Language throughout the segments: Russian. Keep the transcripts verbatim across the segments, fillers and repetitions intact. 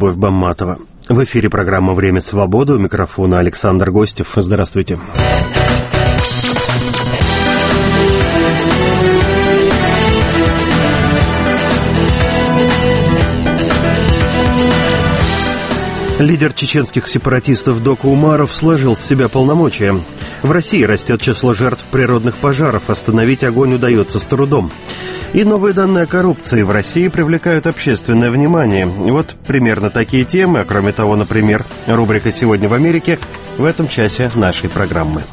Любовь Бамматова. В эфире программа «Время свободы». У микрофона Александр Гостев. Здравствуйте. Лидер чеченских сепаратистов Доку Умаров сложил с себя полномочия. В России растет число жертв природных пожаров. Остановить огонь удается с трудом. И новые данные о коррупции в России привлекают общественное внимание. Вот примерно такие темы, а кроме того, например, рубрика «Сегодня в Америке» в этом часе нашей программы.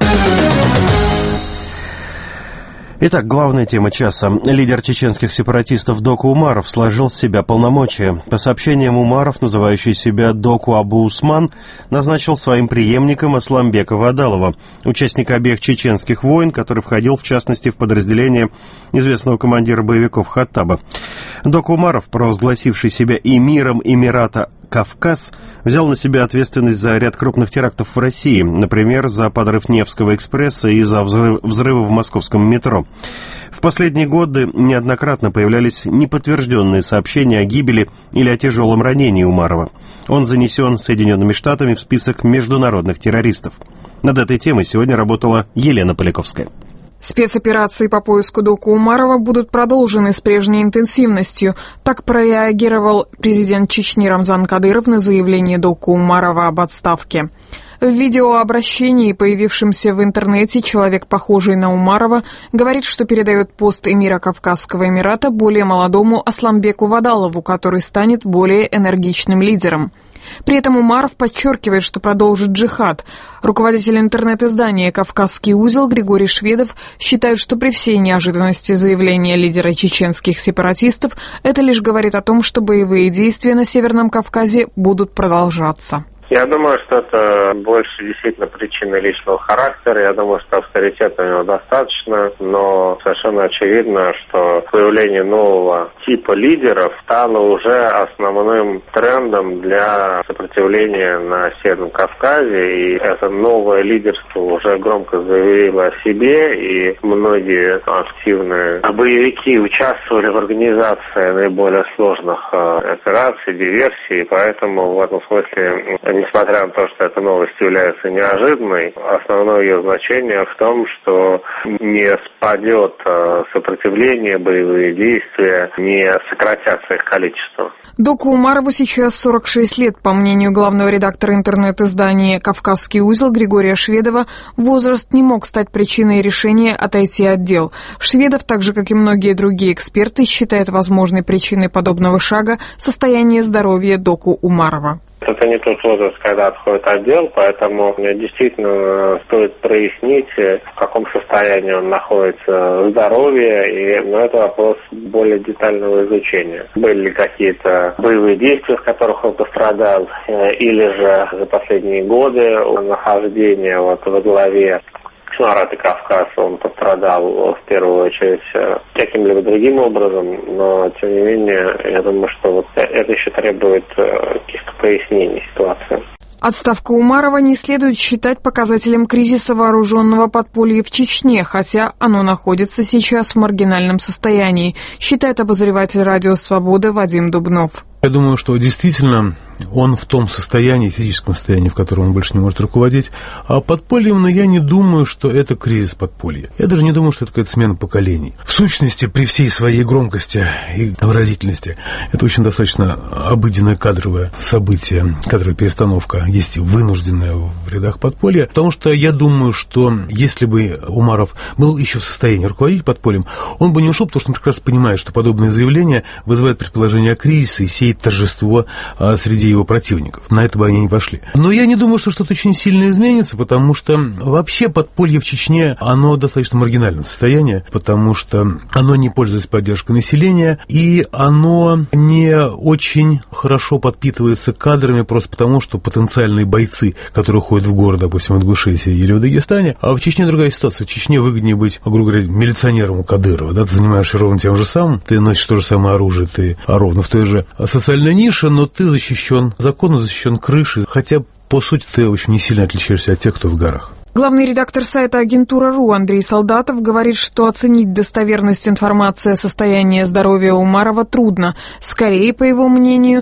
Итак, главная тема часа. Лидер чеченских сепаратистов Доку Умаров сложил с себя полномочия. По сообщениям Умаров, называющий себя Доку Абу Усман, назначил своим преемником Асламбека Вадалова, участника обеих чеченских войн, который входил, в частности, в подразделение известного командира боевиков Хаттаба. Доку Умаров, провозгласивший себя эмиром Эмирата Кавказ, взял на себя ответственность за ряд крупных терактов в России, например, за подрыв Невского экспресса и за взрыв, взрывы в московском метро. В последние годы неоднократно появлялись неподтвержденные сообщения о гибели или о тяжелом ранении Умарова. Он занесен Соединенными Штатами в список международных террористов. Над этой темой сегодня работала Елена Поляковская. Спецоперации по поиску Доку Умарова будут продолжены с прежней интенсивностью. Так прореагировал президент Чечни Рамзан Кадыров на заявление Доку Умарова об отставке. В видеообращении, появившемся в интернете, человек, похожий на Умарова, говорит, что передает пост эмира Кавказского Эмирата более молодому Асламбеку Вадалову, который станет более энергичным лидером. При этом Умаров подчеркивает, что продолжит джихад. Руководитель интернет-издания «Кавказский узел» Григорий Шведов считает, что при всей неожиданности заявления лидера чеченских сепаратистов это лишь говорит о том, что боевые действия на Северном Кавказе будут продолжаться. Я думаю, что это больше действительно причина личного характера. Я думаю, что авторитета у него достаточно, но совершенно очевидно, что появление нового типа лидеров стало уже основным трендом для сопротивления на Северном Кавказе. И это новое лидерство уже громко заявило о себе, и многие активные боевики участвовали в организации наиболее сложных операций, диверсий. Поэтому в этом смысле, несмотря на то, что эта новость является неожиданной, основное ее значение в том, что не спадет сопротивление, боевые действия, не сократятся их количество. Доку Умарову сейчас сорок шесть лет. По мнению главного редактора интернет-издания «Кавказский узел» Григория Шведова, возраст не мог стать причиной решения отойти от дел. Шведов, так же как и многие другие эксперты, считает возможной причиной подобного шага состояние здоровья Доку Умарова. Это не тот возраст, когда отходит отдел, поэтому действительно стоит прояснить, в каком состоянии он находится здоровье, и ну, это вопрос более детального изучения. Были ли какие-то боевые действия, в которых он пострадал, или же за последние годы нахождения вот во главе Эмирата Кавказ он пострадал в первую очередь каким-либо другим образом, но тем не менее, я думаю, что вот это еще требует каких-то прояснений ситуации. Отставку Умарова не следует считать показателем кризиса вооруженного подполья в Чечне, хотя оно находится сейчас в маргинальном состоянии, считает обозреватель «Радио Свобода» Вадим Дубнов. Я думаю, что действительно он в том состоянии, физическом состоянии, в котором он больше не может руководить, а подпольем, но я не думаю, что это кризис подполья. Я даже не думаю, что это какая-то смена поколений. В сущности, при всей своей громкости и выразительности, это очень достаточно обыденное кадровое событие, кадровая перестановка, есть вынужденная в рядах подполья, потому что я думаю, что если бы Умаров был еще в состоянии руководить подпольем, он бы не ушел, потому что он прекрасно понимает, что подобные заявления вызывают предположение о кризисе и сеет торжество среди его противников. На это бы они не пошли. Но я не думаю, что что-то очень сильно изменится, потому что вообще подполье в Чечне, оно достаточно маргинальное состояние, потому что оно не пользуется поддержкой населения, и оно не очень хорошо подпитывается кадрами, просто потому, что потенциальные бойцы, которые ходят в город, допустим, в Ингушетии или в Дагестане, а в Чечне другая ситуация. В Чечне выгоднее быть, грубо говоря, милиционером у Кадырова. Да? Ты занимаешься ровно тем же самым, ты носишь то же самое оружие, ты ровно в той же социальной нише, но ты защищен законом, защищен крышей, хотя, по сути, ты очень не сильно отличаешься от тех, кто в горах. Главный редактор сайта «Агентура.ру» Андрей Солдатов говорит, что оценить достоверность информации о состоянии здоровья Умарова трудно. Скорее, по его мнению,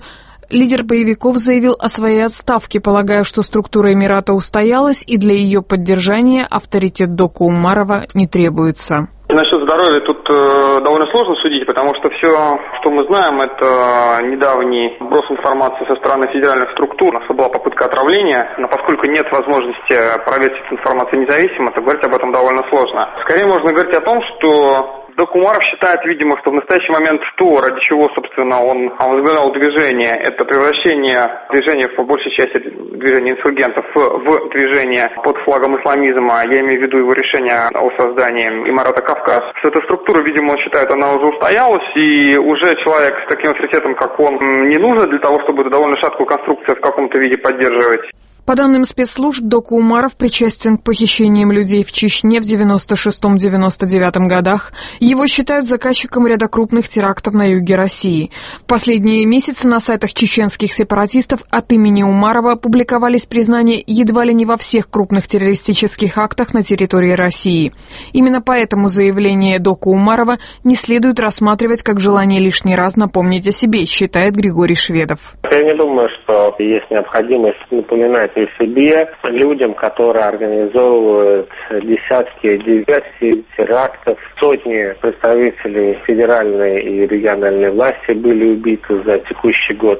лидер боевиков заявил о своей отставке, полагая, что структура Эмирата устоялась и для ее поддержания авторитет Доку Умарова не требуется. Насчет здоровья тут э, довольно сложно судить, потому что все, что мы знаем, это недавний брос информации со стороны федеральных структур, что была попытка отравления, но поскольку нет возможности проверить эту информацию независимо, то говорить об этом довольно сложно. Скорее можно говорить о том, что Доку Умаров считает, видимо, что в настоящий момент то, ради чего, собственно, он возглавлял движение, это превращение движения, по большей части движения инсургентов, в движение под флагом исламизма, я имею в виду его решение о создании Эмирата Кавказ. Что эта структура, видимо, он считает, она уже устоялась, и уже человек с таким авторитетом, как он, не нужен для того, чтобы эту довольно шаткую конструкцию в каком-то виде поддерживать. По данным спецслужб, Доку Умаров причастен к похищениям людей в Чечне в девяносто шестом — девяносто девятом годах. Его считают заказчиком ряда крупных терактов на юге России. В последние месяцы на сайтах чеченских сепаратистов от имени Умарова публиковались признания едва ли не во всех крупных террористических актах на территории России. Именно поэтому заявление Доку Умарова не следует рассматривать как желание лишний раз напомнить о себе, считает Григорий Шведов. Я не думаю, что есть необходимость напоминать о себе людям, которые организовывают десятки диверсий, терактов. Сотни представителей федеральной и региональной власти были убиты за текущий год.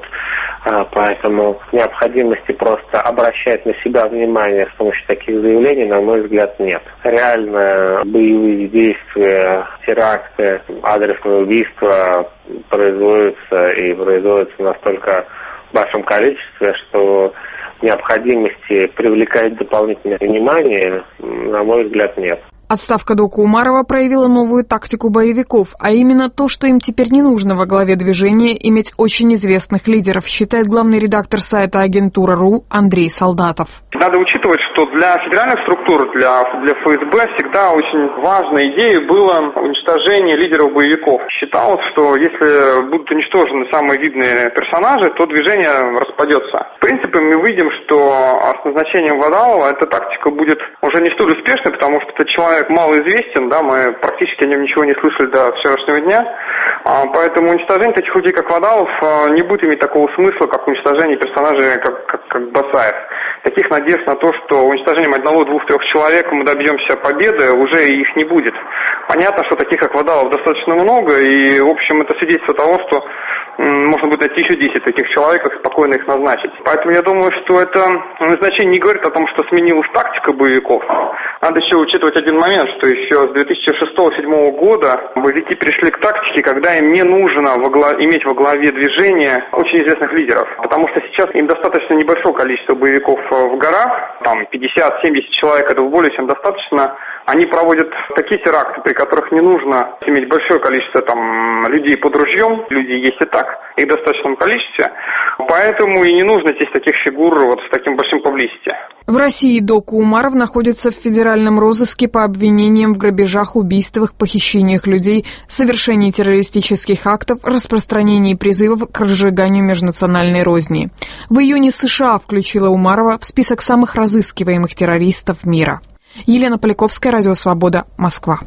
Поэтому необходимости просто обращать на себя внимание с помощью таких заявлений, на мой взгляд, нет. Реально боевые действия, теракты, адресные убийства производятся и производятся настолько в большом количестве, что необходимости привлекать дополнительное внимание, на мой взгляд, нет. Отставка Доку Умарова проявила новую тактику боевиков, а именно то, что им теперь не нужно во главе движения иметь очень известных лидеров, считает главный редактор сайта агентура точка ру Андрей Солдатов. Надо учитывать, что для федеральных структур, для, для эф эс бэ всегда очень важной идеей было уничтожение лидеров боевиков. Считалось, что если будут уничтожены самые видные персонажи, то движение распадется. В принципе, мы видим, что с назначением Вадалова эта тактика будет уже не столь успешной, потому что это человек малоизвестен, да, мы практически о нем ничего не слышали до вчерашнего дня, а, поэтому уничтожение таких людей, как Вадалов, а, не будет иметь такого смысла, как уничтожение персонажей, как, как, как Басаев. Таких надежд на то, что уничтожением одного, двух, трех человек мы добьемся победы, уже их не будет. Понятно, что таких, как Вадалов, достаточно много, и, в общем, это свидетельство того, что м, можно будет найти еще десять таких человек, и спокойно их назначить. Поэтому я думаю, что это назначение не говорит о том, что сменилась тактика боевиков. Надо еще учитывать один момент, что еще с две тысячи шестого — две тысячи седьмого года боевики перешли к тактике, когда им не нужно во глав... иметь во главе движения очень известных лидеров. Потому что сейчас им достаточно небольшое количество боевиков в горах, там пятьдесят-семьдесят человек, этого более чем достаточно. Они проводят такие теракты, при которых не нужно иметь большое количество там людей под ружьем, люди есть и так, их в достаточном количестве, поэтому и не нужно здесь таких фигур вот с таким большим паблисити. В России Доку Умаров находится в федеральном розыске по обвинениям в грабежах, убийствах, похищениях людей, совершении террористических актов, распространении призывов к разжиганию межнациональной розни. В июне США включила Умарова в список самых разыскиваемых террористов мира. Елена Поляковская, Радио Свобода, Москва.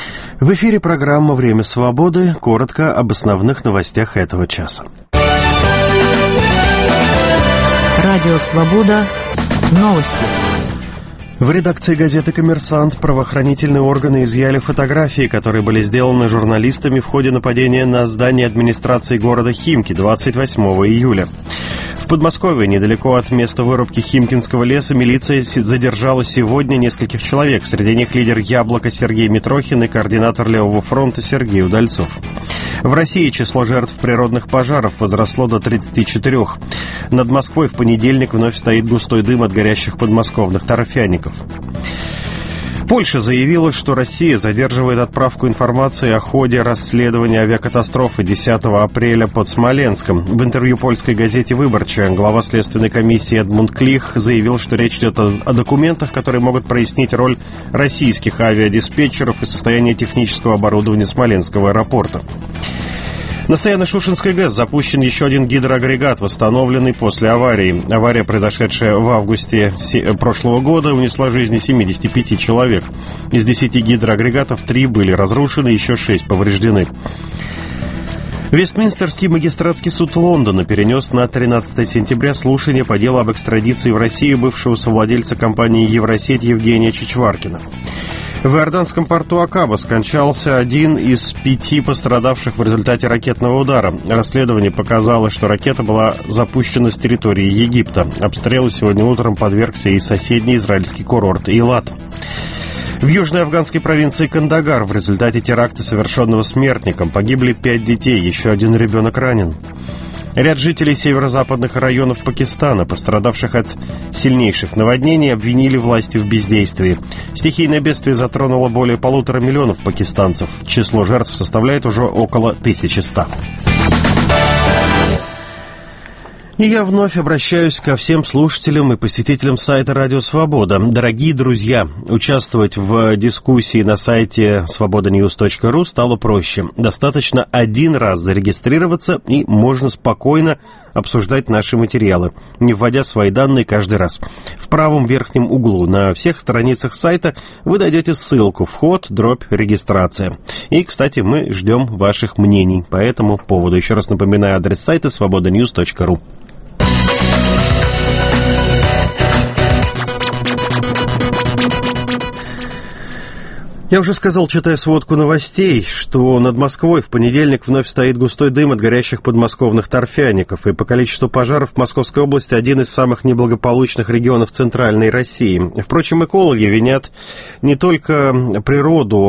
В эфире программа «Время свободы». Коротко об основных новостях этого часа. Радио Свобода. Новости. В редакции газеты «Коммерсант» правоохранительные органы изъяли фотографии, которые были сделаны журналистами в ходе нападения на здание администрации города Химки двадцать восьмого июля. В Подмосковье, недалеко от места вырубки Химкинского леса, милиция задержала сегодня нескольких человек. Среди них лидер «Яблока» Сергей Митрохин и координатор Левого фронта Сергей Удальцов. В России число жертв природных пожаров возросло до тридцати четырёх. Над Москвой в понедельник вновь стоит густой дым от горящих подмосковных торфяников. Польша заявила, что Россия задерживает отправку информации о ходе расследования авиакатастрофы десятого апреля под Смоленском. В интервью польской газете «Выборча» глава следственной комиссии Эдмунд Клих заявил, что речь идет о, о документах, которые могут прояснить роль российских авиадиспетчеров и состояние технического оборудования Смоленского аэропорта. На Саяно-Шушенской ГЭС запущен еще один гидроагрегат, восстановленный после аварии. Авария, произошедшая в августе прошлого года, унесла жизни семидесяти пяти человек. Из десяти гидроагрегатов три были разрушены, еще шесть повреждены. Вестминстерский магистратский суд Лондона перенес на тринадцатое сентября слушание по делу об экстрадиции в Россию бывшего совладельца компании «Евросеть» Евгения Чичваркина. В иорданском порту Акаба скончался один из пяти пострадавших в результате ракетного удара. Расследование показало, что ракета была запущена с территории Египта. Обстрелу сегодня утром подвергся и соседний израильский курорт Эйлат. В южной афганской провинции Кандагар в результате теракта, совершенного смертником, погибли пять детей, еще один ребенок ранен. Ряд жителей северо-западных районов Пакистана, пострадавших от сильнейших наводнений, обвинили власти в бездействии. Стихийное бедствие затронуло более полутора миллионов пакистанцев. Число жертв составляет уже около тысячи ста. И я вновь обращаюсь ко всем слушателям и посетителям сайта «Радио Свобода». Дорогие друзья, участвовать в дискуссии на сайте свобода ньюс точка ру стало проще. Достаточно один раз зарегистрироваться, и можно спокойно обсуждать наши материалы, не вводя свои данные каждый раз. В правом верхнем углу на всех страницах сайта вы найдете ссылку «Вход, дробь, регистрация». И, кстати, мы ждем ваших мнений по этому поводу. Еще раз напоминаю адрес сайта свобода ньюс точка ру. Я уже сказал, читая сводку новостей, что над Москвой в понедельник вновь стоит густой дым от горящих подмосковных торфяников, и по количеству пожаров в Московской области один из самых неблагополучных регионов Центральной России. Впрочем, экологи винят не только природу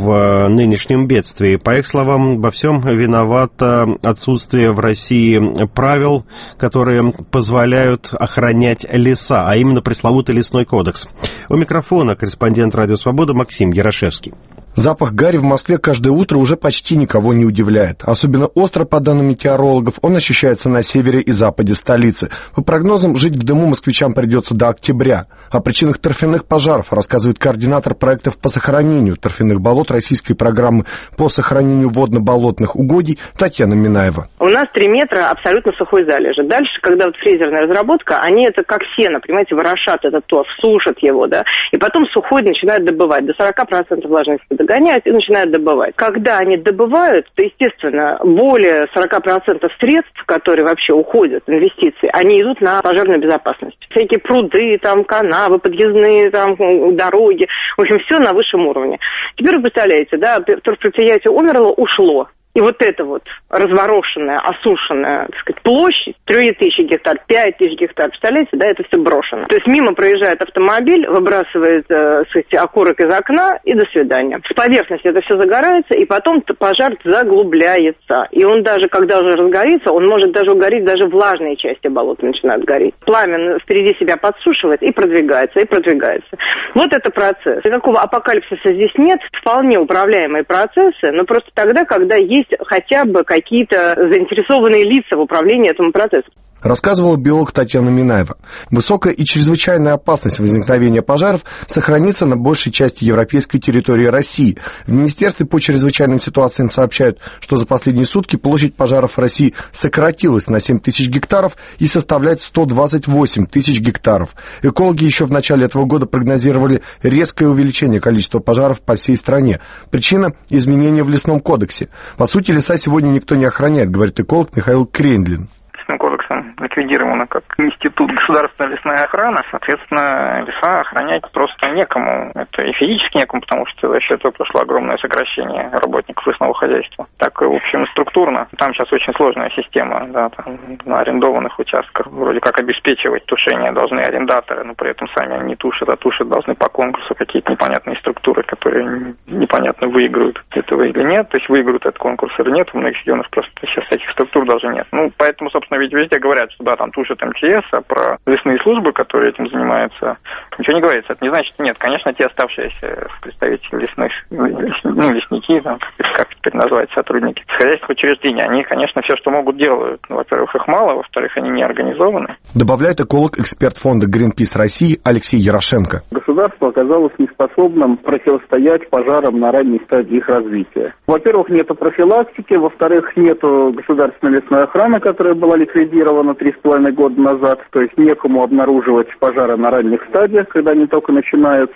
в нынешнем бедствии. По их словам, во всем виновато отсутствие в России правил, которые позволяют охранять леса, а именно пресловутый лесной кодекс. У микрофона корреспондент «Радио Свобода» Максим Ярошевский. Запах гари в Москве каждое утро уже почти никого не удивляет. Особенно остро, по данным метеорологов, он ощущается на севере и западе столицы. По прогнозам, жить в дыму москвичам придется до октября. О причинах торфяных пожаров рассказывает координатор проектов по сохранению торфяных болот российской программы по сохранению водно-болотных угодий Татьяна Минаева. У нас три метра абсолютно сухой залежи. Дальше, когда вот фрезерная разработка, они это как сено, понимаете, ворошат этот торф, сушат его, да, и потом сухой начинают добывать. До сорок процентов влажности догоняют и начинают добывать. Когда они добывают, то, естественно, более сорок процентов средств, которые вообще уходят, инвестиции, они идут на пожарную безопасность. Всякие пруды, там, канавы, подъездные там, дороги, в общем, все на высшем уровне. Теперь вы представляете, да, торфпредприятие умерло, ушло. И вот эта вот разворошенная, осушенная, так сказать, площадь, три тысячи гектар, пять тысяч гектар, представляете, да, это все брошено. То есть мимо проезжает автомобиль, выбрасывает, э, сказать, окурок из окна и до свидания. С поверхности это все загорается, и потом пожар заглубляется. И он даже, когда уже разгорится, он может даже угореть, даже влажные части болота начинают гореть. Пламя впереди себя подсушивает и продвигается, и продвигается. Вот это процесс. Никакого апокалипсиса здесь нет, вполне управляемые процессы, но просто тогда, когда есть хотя бы какие-то заинтересованные лица в управлении этим процессом. Рассказывала биолог Татьяна Минаева. Высокая и чрезвычайная опасность возникновения пожаров сохранится на большей части европейской территории России. В Министерстве по чрезвычайным ситуациям сообщают, что за последние сутки площадь пожаров в России сократилась на семь тысяч гектаров и составляет сто двадцать восемь тысяч гектаров. Экологи еще в начале этого года прогнозировали резкое увеличение количества пожаров по всей стране. Причина – изменения в лесном кодексе. По сути, леса сегодня никто не охраняет, говорит эколог Михаил Крендлин. Кодексом ликвидировано как институт государственной лесной охраны, соответственно, леса охранять просто некому. Это и физически некому, потому что за счет этого прошло огромное сокращение работников лесного хозяйства. Так и, в общем, и структурно. Там сейчас очень сложная система, да, там на арендованных участках вроде как обеспечивать тушение должны арендаторы, но при этом сами они не тушат, а тушат должны по конкурсу какие-то непонятные структуры, которые непонятно выиграют этого или нет. То есть выиграют этот конкурс или нет. У многих регионов просто сейчас этих структур даже нет. Ну, поэтому, собственно, ведь везде говорят, что да, там тушат эм че эс, а про лесные службы, которые этим занимаются, ничего не говорится. Это не значит, что нет. Конечно, те оставшиеся представители лесных, ну, лесники, там, как теперь назвать, сотрудники хозяйственных учреждений, они, конечно, все, что могут, делают. Ну, во-первых, их мало, во-вторых, они не организованы. Добавляет эколог-эксперт фонда Greenpeace России Алексей Ярошенко. Государство оказалось неспособным противостоять пожарам на ранней стадии их развития. Во-первых, нету профилактики, во-вторых, нету государственной лесной охраны, которая была ликвидирована три с половиной года назад, то есть некому обнаруживать пожары на ранних стадиях, когда они только начинаются.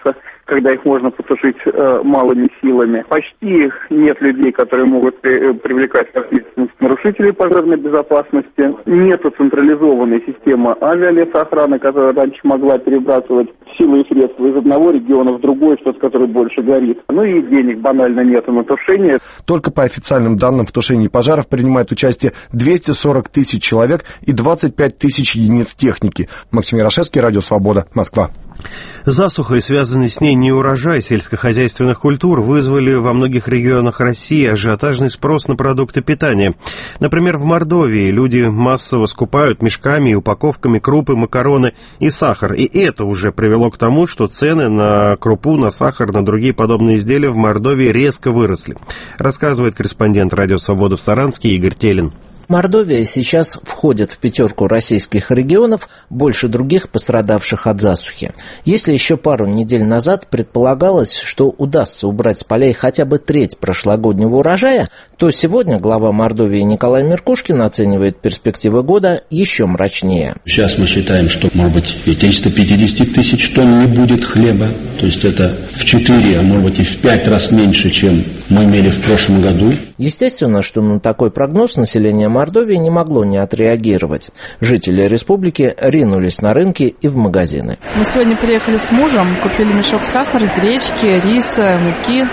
когда их можно потушить э, малыми силами. Почти нет людей, которые могут при, привлекать к ответственности нарушителей пожарной безопасности. Нету централизованной системы авиалесоохраны, которая раньше могла перебрасывать силы и средства из одного региона в другой, тот, который больше горит. Ну и денег банально нету на тушение. Только по официальным данным в тушении пожаров принимают участие двести сорок тысяч человек и двадцать пять тысяч единиц техники. Максим Ярошевский, Радио Свобода, Москва. Засуха и связанный с ней неурожай сельскохозяйственных культур вызвали во многих регионах России ажиотажный спрос на продукты питания. Например, в Мордовии люди массово скупают мешками и упаковками крупы, макароны и сахар. И это уже привело к тому, что цены на крупу, на сахар, на другие подобные изделия в Мордовии резко выросли. Рассказывает корреспондент Радио Свобода в Саранске Игорь Телин. Мордовия сейчас входит в пятерку российских регионов, больше других пострадавших от засухи. Если еще пару недель назад предполагалось, что удастся убрать с полей хотя бы треть прошлогоднего урожая, то сегодня глава Мордовии Николай Меркушкин оценивает перспективы года еще мрачнее. Сейчас мы считаем, что, может быть, и триста пятьдесят тысяч тонн не будет хлеба. То есть это в четыре, а может быть и в пять раз меньше, чем мы имели в прошлом году. Естественно, что на такой прогноз население Мордовии не могло не отреагировать. Жители республики ринулись на рынки и в магазины. Мы сегодня приехали с мужем, купили мешок сахара, гречки, риса, муки.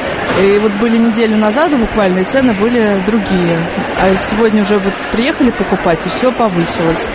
И вот были неделю назад буквально, и цены были другие. А сегодня уже вот приехали покупать, и все повысилось.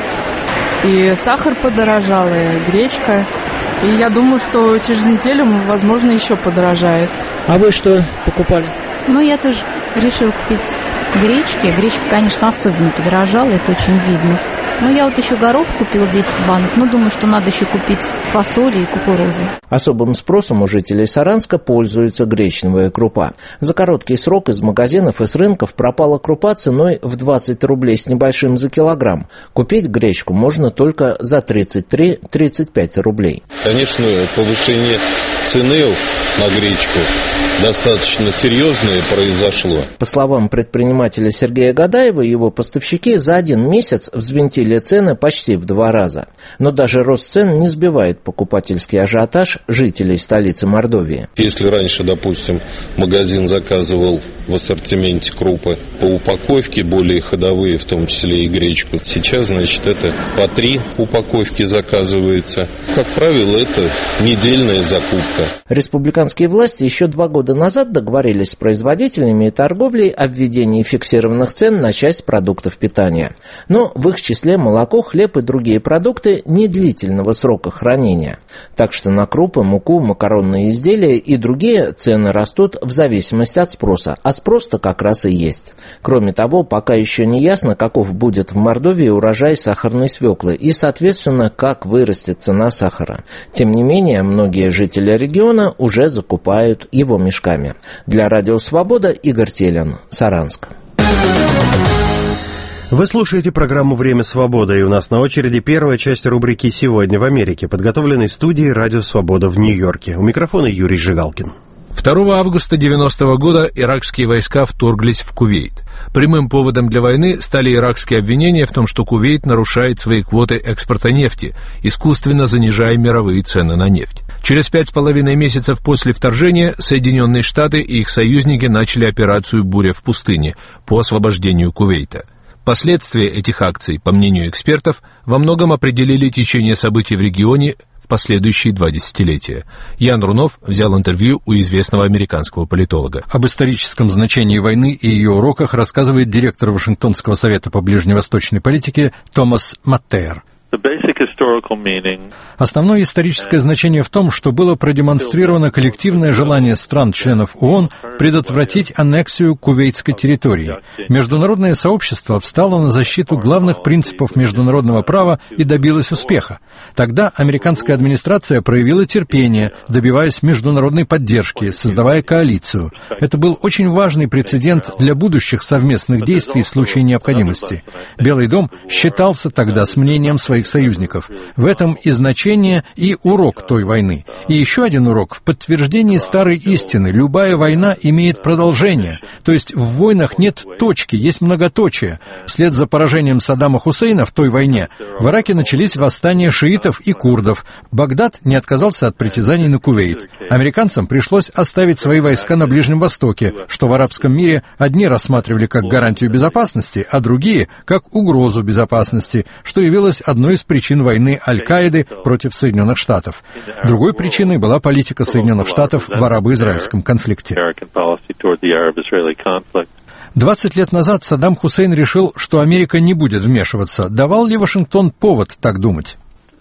И сахар подорожал, и гречка. И я думаю, что через неделю, возможно, еще подорожает. А вы что покупали? Ну, я тоже решила купить гречки. Гречка, конечно, особенно подорожала, это очень видно. Но я вот еще горох купила десять банок, но думаю, что надо еще купить фасоли и кукурузу. Особым спросом у жителей Саранска пользуется гречневая крупа. За короткий срок из магазинов и с рынков пропала крупа ценой в двадцать рублей с небольшим за килограмм. Купить гречку можно только за тридцать три - тридцать пять рублей. Конечно, повышение цены на гречку достаточно серьезное произошло. По словам предпринимателя Сергея Гадаева, его поставщики за один месяц взвинтили цены почти в два раза. Но даже рост цен не сбивает покупательский ажиотаж жителей столицы Мордовии. Если раньше, допустим, магазин заказывал в ассортименте крупы по упаковке, более ходовые, в том числе и гречку, сейчас, значит, это по три упаковки заказывается. Как правило, это недельная закупка. Республиканские власти еще два года назад договорились с производителями и торговлей о введении фиксированных цен на часть продуктов питания. Но в их числе молоко, хлеб и другие продукты недлительного срока хранения. Так что на крупы, муку, макаронные изделия и другие цены растут в зависимости от спроса. А спрос-то как раз и есть. Кроме того, пока еще не ясно, каков будет в Мордовии урожай сахарной свеклы и, соответственно, как вырастет цена сахара. Тем не менее, многие жители региона уже закупают его мешками. Для Радио Свобода Игорь Телин, Саранск. Вы слушаете программу «Время свободы», и у нас на очереди первая часть рубрики «Сегодня в Америке», подготовленной студией «Радио Свобода» в Нью-Йорке. У микрофона Юрий Жигалкин. второго августа девяностого года иракские войска вторглись в Кувейт. Прямым поводом для войны стали иракские обвинения в том, что Кувейт нарушает свои квоты экспорта нефти, искусственно занижая мировые цены на нефть. Через пять с половиной месяцев после вторжения Соединенные Штаты и их союзники начали операцию «Буря в пустыне» по освобождению Кувейта. Последствия этих акций, по мнению экспертов, во многом определили течение событий в регионе в последующие два десятилетия. Ян Рунов взял интервью у известного американского политолога. Об историческом значении войны и ее уроках рассказывает директор Вашингтонского совета по ближневосточной политике Томас Маттейр. Основное историческое значение в том, что было продемонстрировано коллективное желание стран-членов ООН предотвратить аннексию кувейтской территории. Международное сообщество встало на защиту главных принципов международного права и добилось успеха. Тогда американская администрация проявила терпение, добиваясь международной поддержки, создавая коалицию. Это был очень важный прецедент для будущих совместных действий в случае необходимости. Белый дом считался тогда с мнением своих своих союзников. В этом и значение, и урок той войны. И еще один урок в подтверждении старой истины. Любая война имеет продолжение. То есть в войнах нет точки, есть многоточие. Вслед за поражением Саддама Хусейна в той войне в Ираке начались восстания шиитов и курдов. Багдад не отказался от притязаний на Кувейт. Американцам пришлось оставить свои войска на Ближнем Востоке, что в арабском мире одни рассматривали как гарантию безопасности, а другие — как угрозу безопасности, что явилось одной из причин войны Аль-Каиды против Соединенных Штатов. Другой причиной была политика Соединенных Штатов в арабо-израильском конфликте. Двадцать лет назад Саддам Хусейн решил, что Америка не будет вмешиваться. Давал ли Вашингтон повод так думать?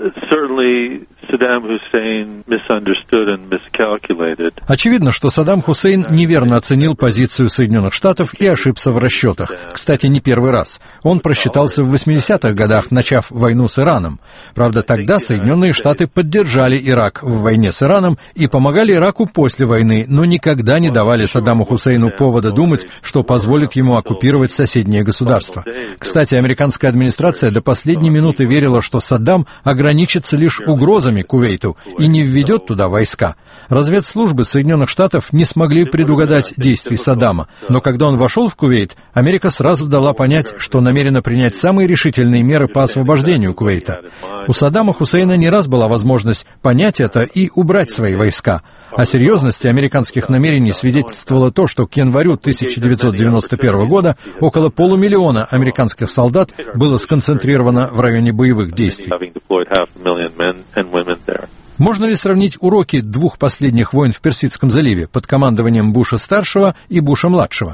Очевидно, что Саддам Хусейн неверно оценил позицию Соединенных Штатов и ошибся в расчетах. Кстати, не первый раз. Он просчитался в восьмидесятых годах, начав войну с Ираном. Правда, тогда Соединенные Штаты поддержали Ирак в войне с Ираном и помогали Ираку после войны, но никогда не давали Саддаму Хусейну повода думать, что позволит ему оккупировать соседнее государство. Кстати, американская администрация до последней минуты верила, что Саддам ограничится лишь угрозами Кувейту и не введет туда войска. Разведслужбы Соединенных Штатов не смогли предугадать действий Саддама, но когда он вошел в Кувейт, Америка сразу дала понять, что намерена принять самые решительные меры по освобождению Кувейта. У Саддама Хусейна не раз была возможность понять это и убрать свои войска. О серьезности американских намерений свидетельствовало то, что к январю тысяча девятьсот девяносто первого года около полумиллиона американских солдат было сконцентрировано в районе боевых действий. Можно ли сравнить уроки двух последних войн в Персидском заливе под командованием Буша-старшего и Буша-младшего?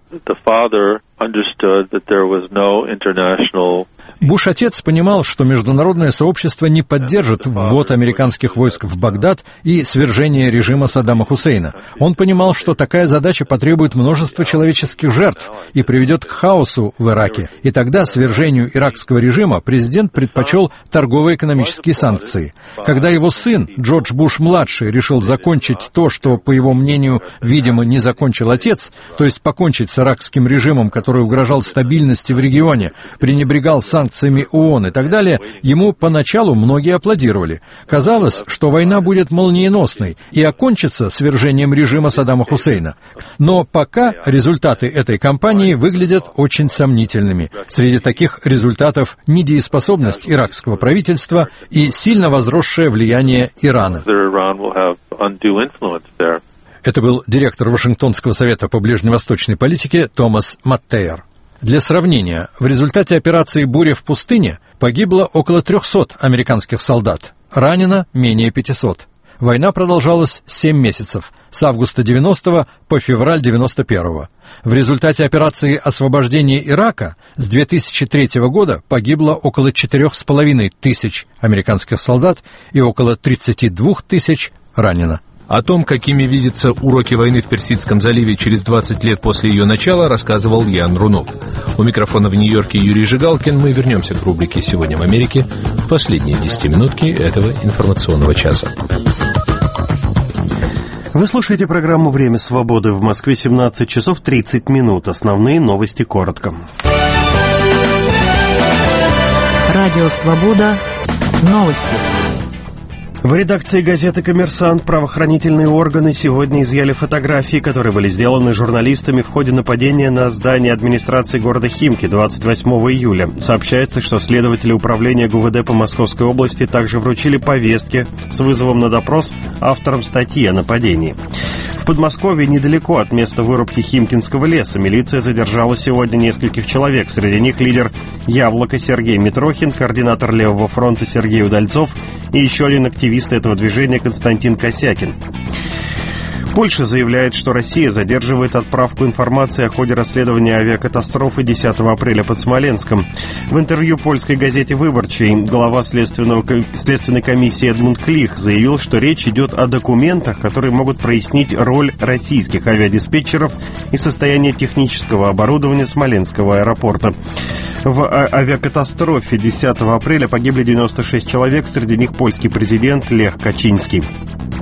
Буш-отец понимал, что международное сообщество не поддержит ввод американских войск в Багдад и свержение режима Саддама Хусейна. Он понимал, что такая задача потребует множества человеческих жертв и приведет к хаосу в Ираке. И тогда свержению иракского режима президент предпочел торгово-экономические санкции. Когда его сын, Джордж Буш-младший, решил закончить то, что, по его мнению, видимо, не закончил отец, то есть покончить с иракским режимом, который угрожал стабильности в регионе, пренебрегал санкциями ООН и так далее, ему поначалу многие аплодировали. Казалось, что война будет молниеносной и окончится свержением режима Саддама Хусейна. Но пока результаты этой кампании выглядят очень сомнительными. Среди таких результатов недееспособность иракского правительства и сильно возросшее влияние Ирана. Это был директор Вашингтонского совета по ближневосточной политике Томас Маттейр. Для сравнения, в результате операции «Буря в пустыне» погибло около трехсот американских солдат, ранено менее пятисот. Война продолжалась семь месяцев, с августа девяностого по февраль девяносто первого. В результате операции освобождения Ирака с две тысячи третьего года погибло около четырех с половиной тысяч американских солдат и около тридцати двух тысяч ранено. О том, какими видятся уроки войны в Персидском заливе через двадцать лет после ее начала, рассказывал Ян Рунов. У микрофона в Нью-Йорке Юрий Жигалкин. Мы вернемся к рубрике «Сегодня в Америке» в последние десятиминутки этого информационного часа. Вы слушаете программу «Время свободы». В Москве семнадцать часов тридцать минут. Основные новости коротко. Радио «Свобода». Новости. В редакции газеты «Коммерсант» правоохранительные органы сегодня изъяли фотографии, которые были сделаны журналистами в ходе нападения на здание администрации города Химки двадцать восьмого июля. Сообщается, что следователи управления ГУВД по Московской области также вручили повестки с вызовом на допрос авторам статьи о нападении. В Подмосковье, недалеко от места вырубки Химкинского леса, милиция задержала сегодня нескольких человек. Среди них лидер «Яблоко» Сергей Митрохин, координатор Левого фронта Сергей Удальцов и еще один активист этого движения Константин Косякин. Польша заявляет, что Россия задерживает отправку информации о ходе расследования авиакатастрофы десятого апреля под Смоленском. В интервью польской газете «Выборчий» глава следственного, следственной комиссии Эдмунд Клих заявил, что речь идет о документах, которые могут прояснить роль российских авиадиспетчеров и состояние технического оборудования Смоленского аэропорта. В авиакатастрофе десятого апреля погибли девяносто шесть человек, среди них польский президент Лех Качинский.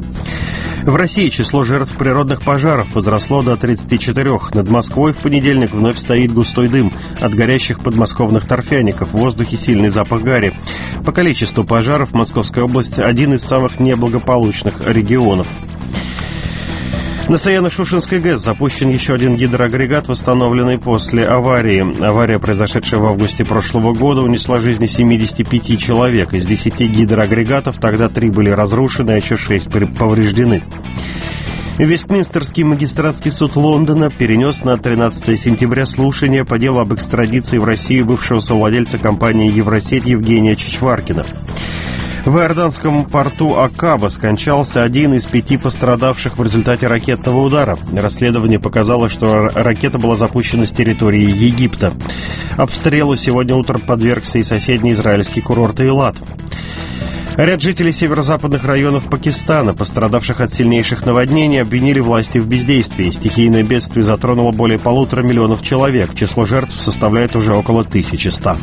В России число жертв природных пожаров возросло до тридцати четырёх. Над Москвой в понедельник вновь стоит густой дым от горящих подмосковных торфяников. В воздухе сильный запах гари. По количеству пожаров Московская область – один из самых неблагополучных регионов. На Саяно-Шушенской ГЭС запущен еще один гидроагрегат, восстановленный после аварии. Авария, произошедшая в августе прошлого года, унесла жизни семидесяти пяти человек. Из десяти гидроагрегатов тогда три были разрушены, а еще шесть повреждены. Вестминстерский магистратский суд Лондона перенес на тринадцатое сентября слушание по делу об экстрадиции в Россию бывшего совладельца компании «Евросеть» Евгения Чичваркина. В иорданском порту Акаба скончался один из пяти пострадавших в результате ракетного удара. Расследование показало, что ракета была запущена с территории Египта. Обстрелу сегодня утром подвергся и соседний израильский курорт Эйлат. Ряд жителей северо-западных районов Пакистана, пострадавших от сильнейших наводнений, обвинили власти в бездействии. Стихийное бедствие затронуло более полутора миллионов человек. Число жертв составляет уже около тысячи ста.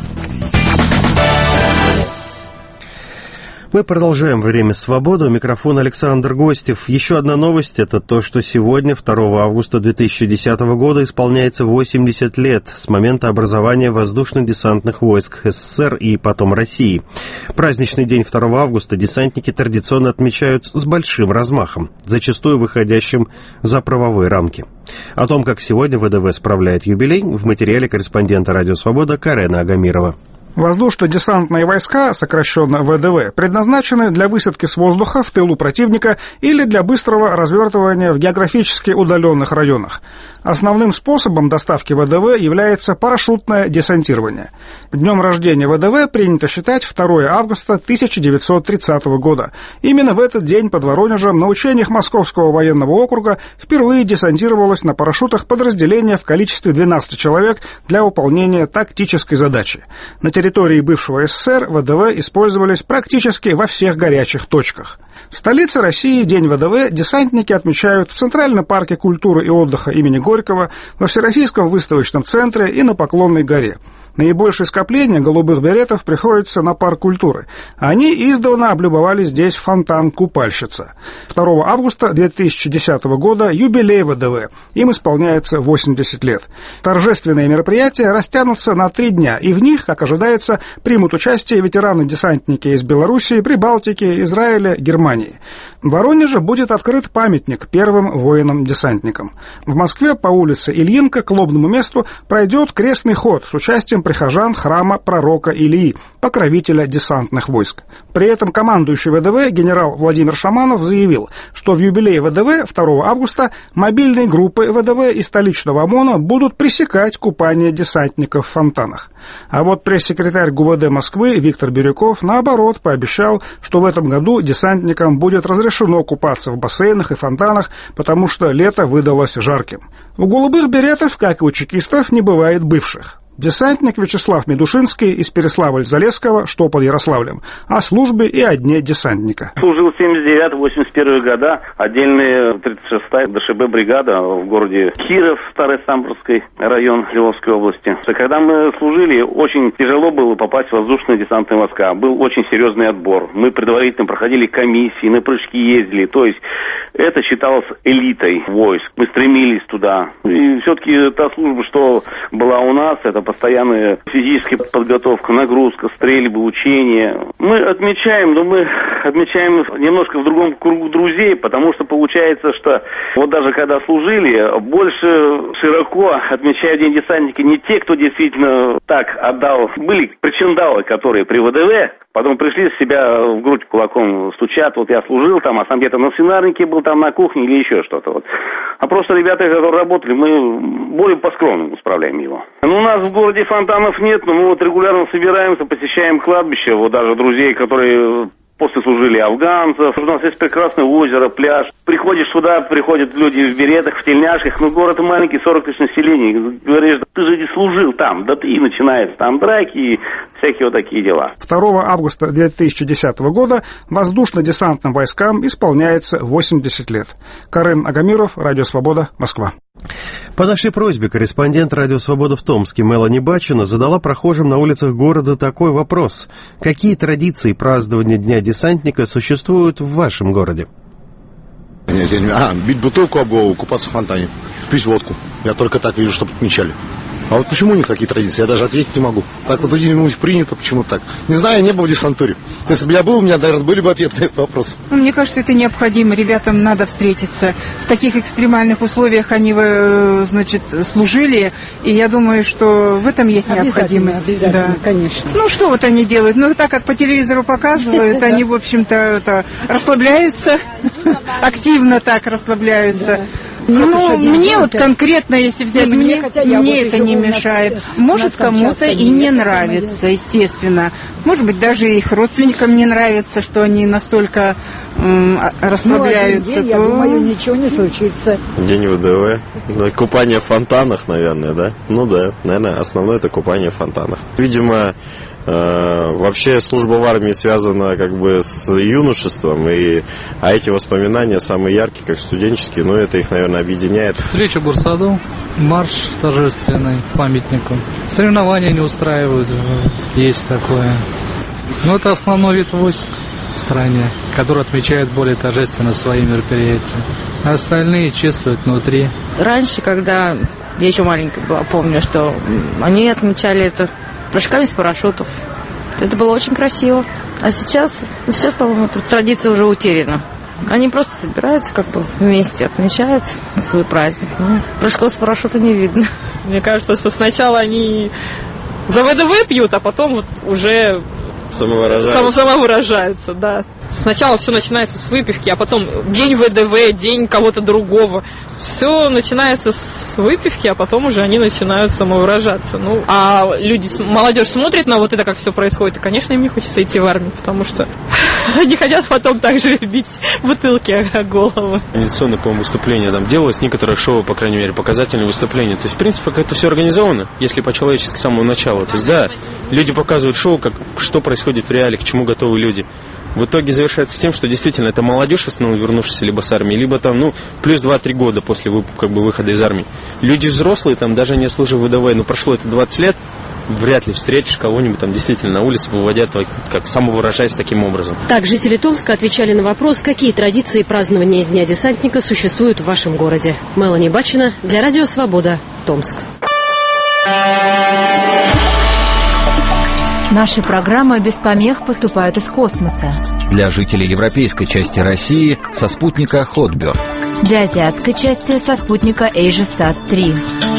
Мы продолжаем «Время свободы». У микрофона Александр Гостев. Еще одна новость – это то, что сегодня, второго августа две тысячи десятого года, исполняется восемьдесят лет с момента образования воздушно-десантных войск СССР и потом России. Праздничный день второго августа десантники традиционно отмечают с большим размахом, зачастую выходящим за правовые рамки. О том, как сегодня ВДВ справляет юбилей, в материале корреспондента «Радио Свобода» Карена Агамирова. Воздушно-десантные войска, сокращенно ВДВ, предназначены для высадки с воздуха в тылу противника или для быстрого развертывания в географически удаленных районах. Основным способом доставки ВДВ является парашютное десантирование. Днем рождения ВДВ принято считать второго августа тысяча девятьсот тридцатого года. Именно в этот день под Воронежем на учениях Московского военного округа впервые десантировалось на парашютах подразделение в количестве двенадцати человек для выполнения тактической задачи. На территории бывшего СССР ВДВ использовались практически во всех горячих точках. В столице России День ВДВ десантники отмечают в Центральном парке культуры и отдыха имени Горького, во Всероссийском выставочном центре и на Поклонной горе. Наибольшее скопление голубых беретов приходится на парк культуры. Они издавна облюбовали здесь фонтан «Купальщица». второго августа две тысячи десятого года юбилей ВДВ. Им исполняется восемьдесят лет. Торжественные мероприятия растянутся на три дня, и в них, как ожидается, примут участие ветераны-десантники из Белоруссии, Прибалтики, Израиля, Германии. В Воронеже будет открыт памятник первым воинам-десантникам. В Москве по улице Ильинка к лобному месту пройдет крестный ход с участием прихожан храма пророка Илии, покровителя десантных войск. При этом командующий ВДВ генерал Владимир Шаманов заявил, что в юбилей ВДВ второго августа мобильные группы ВДВ и столичного ОМОНа будут пресекать купание десантников в фонтанах. А вот пресс-секретарь ГУВД Москвы Виктор Бирюков, наоборот, пообещал, что в этом году десантникам будет разрешено купаться в бассейнах и фонтанах, потому что лето выдалось жарким. У голубых беретов, как и у чекистов, не бывает бывших. Десантник Вячеслав Медушинский из Переславль-Залесского, что под Ярославлем, о службе и о дне десантника. Служил в семьдесят девятом — восемьдесят первом года, отдельная тридцать шестая ДШБ бригада в городе Киров, Старой Самбурский район Львовской области. Когда мы служили, очень тяжело было попасть в воздушно-десантные войска. Был очень серьезный отбор. Мы предварительно проходили комиссии, на прыжки ездили. То есть это считалось элитой войск. Мы стремились туда. И все-таки та служба, что была у нас, это постоянная физическая подготовка, нагрузка, стрельбы, учения. Мы отмечаем, но мы отмечаем немножко в другом кругу друзей, потому что получается, что вот даже когда служили, больше широко отмечают День десантника не те, кто действительно так отдал. Были причиндалы, которые при ВДВ потом пришли с себя в грудь кулаком стучат, вот я служил там, а сам где-то на свинарнике был, там на кухне или еще что-то. Вот. А просто ребята, которые работали, мы более по-скромному справляем его. Ну, у нас в городе фонтанов нет, но мы вот регулярно собираемся, посещаем кладбище, вот даже друзей, которые после служили афганцев. У нас есть прекрасное озеро, пляж. Приходишь сюда, приходят люди в беретах, в тельняшках. Ну, город маленький, сорок тысяч населения. Говоришь, ты же не служил там. Да ты и начинается там драки и всякие вот такие дела. второго августа две тысячи десятого года воздушно-десантным войскам исполняется восемьдесят лет. Карен Агамиров, Радио Свобода, Москва. По нашей просьбе корреспондент Радио Свобода в Томске Мелани Бачина задала прохожим на улицах города такой вопрос. Какие традиции празднования Дня десантника существуют в вашем городе? Нет, я не... А, бить бутылку об голову, купаться в фонтане, пить водку. Я только так вижу, чтобы отмечали. А вот почему у них такие традиции? Я даже ответить не могу. Так вот у них принято, почему так? Не знаю, я не был в десантуре. Если бы я был, у меня, наверное, были бы ответы на этот вопрос. Мне кажется, это необходимо. Ребятам надо встретиться. В таких экстремальных условиях они, значит, служили. И я думаю, что в этом есть необходимость. Обязательно, да. Конечно. Ну, что вот они делают? Ну, так как по телевизору показывают, они, в общем-то, расслабляются. Активно так расслабляются. Ну, мне вот конкретно, если взять, мне, мне это не мешает. Может, кому-то и не нравится, естественно. Может быть, даже их родственникам не нравится, что они настолько м, расслабляются. Ну, день, я думаю, ничего не случится. День ВДВ. Купание в фонтанах, наверное, да? Ну да, наверное, основное это купание в фонтанах. Видимо, э, вообще служба в армии связана как бы с юношеством, и, а эти воспоминания самые яркие, как студенческие, ну это их, наверное, объединяет. Встреча в Бурсаду, марш торжественный памятнику. Соревнования не устраивают, есть такое. Но это основной вид войск в стране, который отмечает более торжественно свои мероприятия. А остальные чествуют внутри. Раньше, когда я еще маленькая была, помню, что они отмечали это прыжками с парашютов. Это было очень красиво. А сейчас, сейчас, по-моему, традиция уже утеряна. Они просто собираются как бы вместе, отмечают свой праздник. Ну, прыжков с парашюта не видно. Мне кажется, что сначала они за ВДВ пьют, а потом вот уже самовыражаются. Само, самовыражаются, да. Сначала все начинается с выпивки, а потом день ВДВ, день кого-то другого. Все начинается с выпивки, а потом уже они начинают самовыражаться. Ну, а люди, молодежь смотрит на вот это, как все происходит, и, конечно, им не хочется идти в армию, потому что они хотят потом также бить бутылки о голову. Традиционное, по-моему, выступление там делалось, некоторые шоу, по крайней мере, показательные выступления. То есть, в принципе, как это все организовано, если по-человечески с самого начала. То есть, да, люди показывают шоу, как, что происходит в реале, к чему готовы люди. В итоге завершается тем, что действительно это молодежь, в основном вернувшаяся либо с армии, либо там, ну, плюс два-три года после как бы, выхода из армии. Люди взрослые, там, даже не служив в ВДВ, но прошло это двадцать лет, вряд ли встретишь кого-нибудь там действительно на улице, выводя, как самовыражаясь таким образом. Так, жители Томска отвечали на вопрос, какие традиции празднования Дня десантника существуют в вашем городе. Мелани Бачина для Радио Свобода, Томск. Наши программы без помех поступают из космоса. Для жителей европейской части России со спутника Hotbird. Для азиатской части со спутника AsiaSat три.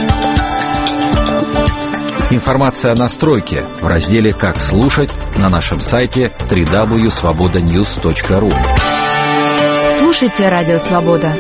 Информация о настройке в разделе «Как слушать» на нашем сайте дабл ю дабл ю дабл ю точка свобода ньюс точка ру. Слушайте Радио Свобода.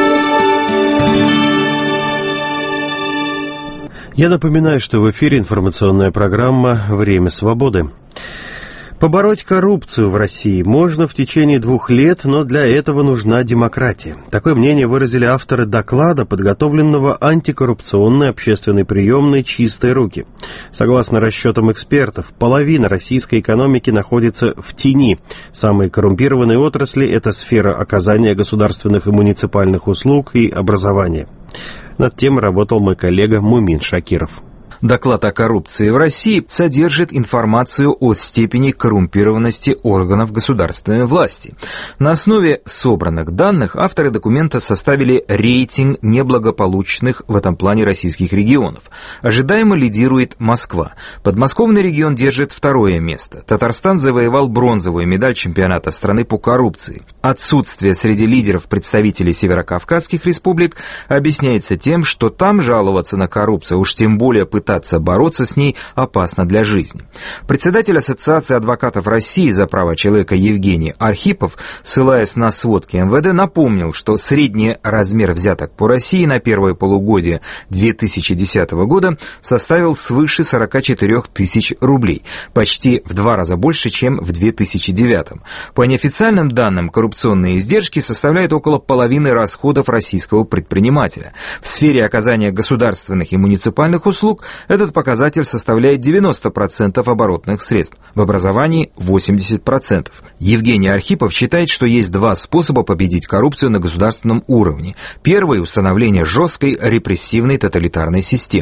Я напоминаю, что в эфире информационная программа «Время свободы». Побороть коррупцию в России можно в течение двух лет, но для этого нужна демократия. Такое мнение выразили авторы доклада, подготовленного антикоррупционной общественной приемной «Чистые руки». Согласно расчетам экспертов, половина российской экономики находится в тени. Самые коррумпированные отрасли – это сфера оказания государственных и муниципальных услуг и образования. Над темой работал мой коллега Мумин Шакиров. Доклад о коррупции в России содержит информацию о степени коррумпированности органов государственной власти. На основе собранных данных авторы документа составили рейтинг неблагополучных в этом плане российских регионов. Ожидаемо лидирует Москва. Подмосковный регион держит второе место. Татарстан завоевал бронзовую медаль чемпионата страны по коррупции. Отсутствие среди лидеров представителей северокавказских республик объясняется тем, что там жаловаться на коррупцию, уж тем более пытаться бороться с ней, опасно для жизни. Председатель Ассоциации адвокатов России за права человека Евгений Архипов, ссылаясь на сводки эм вэ дэ, напомнил, что средний размер взяток по России на первое полугодие две тысячи десятого года составил свыше сорок четыре тысячи рублей, почти в два раза больше, чем в две тысячи девятом. По неофициальным данным, коррупционные издержки составляют около половины расходов российского предпринимателя. В сфере оказания государственных и муниципальных услуг этот показатель составляет девяносто процентов оборотных средств, в образовании восемьдесят процентов. Евгений Архипов считает, что есть два способа победить коррупцию на государственном уровне. Первый – установление жесткой репрессивной тоталитарной системы.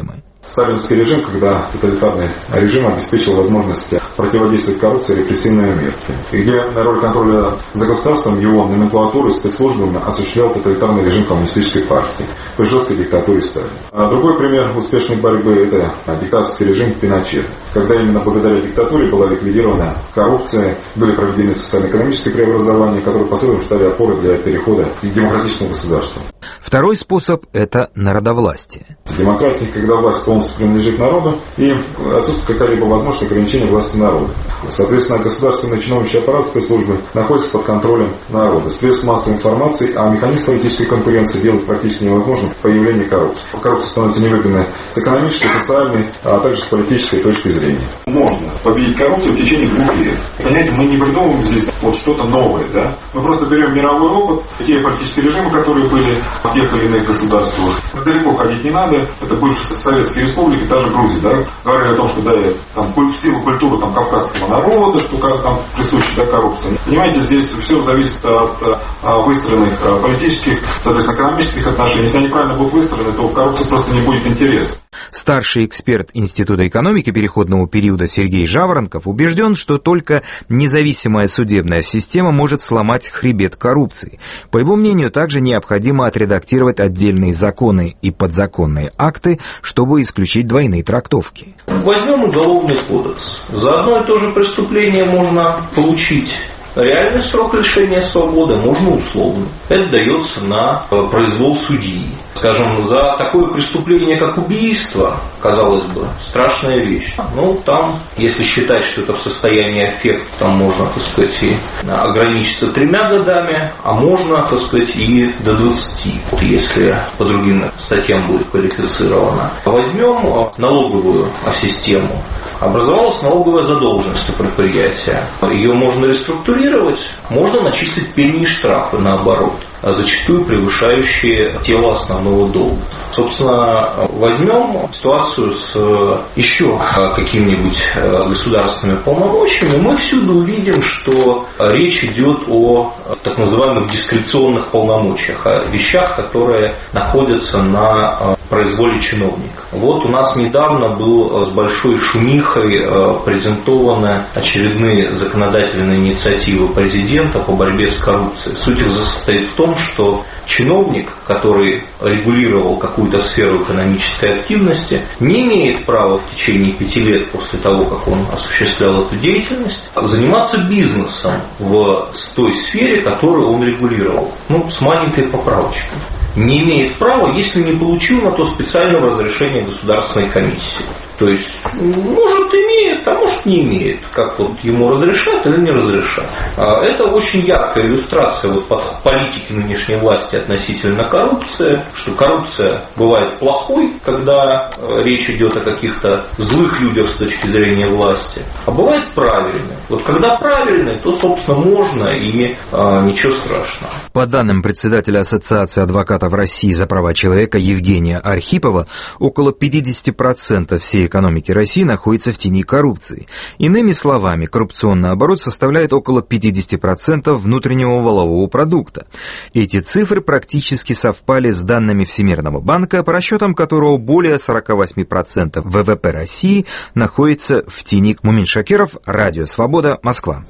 Сталинский режим, когда тоталитарный режим обеспечил возможность противодействовать коррупции репрессивными мерами, и где роль контроля за государством его номенклатуры спецслужбами осуществлял тоталитарный режим коммунистической партии при жесткой диктатуре Сталина. А другой пример успешной борьбы – это диктаторский режим Пиночета, когда именно благодаря диктатуре была ликвидирована коррупция, были проведены социально-экономические преобразования, которые последовательно стали опорой для перехода к демократическому государству. Второй способ – это народовластие. Демократия, когда власть полностью принадлежит народу и отсутствует какая-либо возможность ограничения власти народа. Соответственно, государственный чиновничий аппарат спецслужбы находится под контролем народа. Средств массовой информации, а механизм политической конкуренции делает практически невозможным появление коррупции. Коррупция становится невыгодной с экономической, социальной, а также с политической точки зрения. Можно победить коррупцию в течение двух лет. Понимаете, мы не придумываем здесь вот что-то новое, да? Мы просто берем мировой опыт, те политические режимы, которые были в тех или иных государствах. Далеко ходить не надо. Это бывшие советские республики, та же Грузия, да? Говорили о том, что да, там, в силу культуры там, кавказского народа, что там присуща да, коррупция. Понимаете, здесь все зависит от а, выстроенных а, политических, соответственно, экономических отношений. Если они правильно будут выстроены, то в коррупции просто не будет интереса. Старший эксперт Института экономики переходного периода Сергей Жаворонков убежден, что только независимая судебная система может сломать хребет коррупции. По его мнению, также необходимо отредактировать отдельные законы и подзаконные акты, чтобы исключить двойные трактовки. Возьмем уголовный кодекс. За одно и то же преступление можно получить реальный срок лишения свободы, можно условно. Это дается на произвол судьи. Скажем, за такое преступление, как убийство, казалось бы, страшная вещь. Ну, там, если считать, что это в состоянии аффекта, там можно, так сказать, и ограничиться тремя годами, а можно, так сказать, и до двадцати, если по другим статьям будет квалифицировано. Возьмем налоговую систему. Образовалась налоговая задолженность у предприятия. Ее можно реструктурировать, можно начислить пени и штрафы наоборот, зачастую превышающие тело основного долга. Собственно, возьмем ситуацию с еще какими-нибудь государственными полномочиями, мы всюду увидим, что речь идет о так называемых дискреционных полномочиях, о вещах, которые находятся на произволе чиновника. Вот у нас недавно был с большой шумихой презентованы очередные законодательные инициативы президента по борьбе с коррупцией. Суть их состоит в том, что чиновник, который регулировал какую-то сферу экономической активности, не имеет права в течение пяти лет после того, как он осуществлял эту деятельность, заниматься бизнесом в той сфере, которую он регулировал. Ну, с маленькой поправочкой. Не имеет права, если не получил на то специального разрешения государственной комиссии. То есть, может, имеет, а может, не имеет. Как вот ему разрешат или не разрешат. Это очень яркая иллюстрация вот политики нынешней власти относительно коррупции, что коррупция бывает плохой, когда речь идет о каких-то злых людях с точки зрения власти, а бывает правильной. Вот когда правильной, то, собственно, можно и а, ничего страшного. По данным председателя Ассоциации адвокатов России за права человека Евгения Архипова, около пятьдесят процентов всей экономики России находится в тени коррупции. Иными словами, коррупционный оборот составляет около пятьдесят процентов внутреннего валового продукта. Эти цифры практически совпали с данными Всемирного банка, по расчетам которого более сорок восемь процентов вэ вэ пэ России находится в тени. Мумин Шакиров, Радио Свобода, Москва.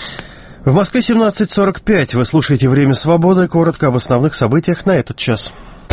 В Москве семнадцать сорок пять. Вы слушаете «Время свободы». Коротко об основных событиях на этот час.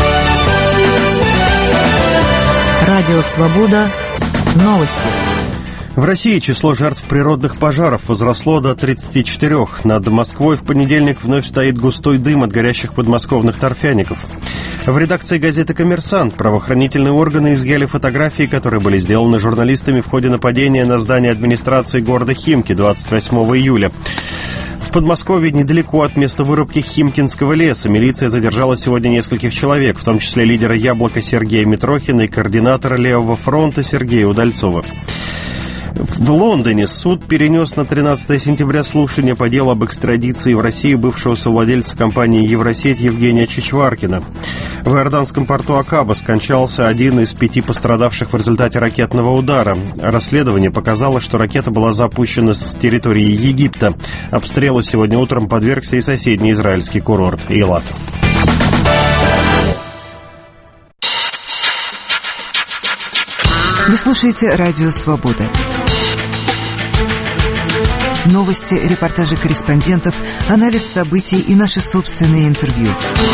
Радио «Свобода». Новости. В России число жертв природных пожаров возросло до тридцати четырёх. Над Москвой в понедельник вновь стоит густой дым от горящих подмосковных торфяников. В редакции газеты «Коммерсант» правоохранительные органы изъяли фотографии, которые были сделаны журналистами в ходе нападения на здание администрации города Химки двадцать восьмого июля. В Подмосковье, недалеко от места вырубки Химкинского леса, милиция задержала сегодня нескольких человек, в том числе лидера «Яблока» Сергея Митрохина и координатора «Левого фронта» Сергея Удальцова. В Лондоне суд перенес на тринадцатое сентября слушание по делу об экстрадиции в Россию бывшего совладельца компании «Евросеть» Евгения Чичваркина. В иорданском порту Акаба скончался один из пяти пострадавших в результате ракетного удара. Расследование показало, что ракета была запущена с территории Египта. Обстрелу сегодня утром подвергся и соседний израильский курорт Эйлат. Вы слушаете «Радио Свобода». Новости, репортажи корреспондентов, анализ событий и наши собственные интервью.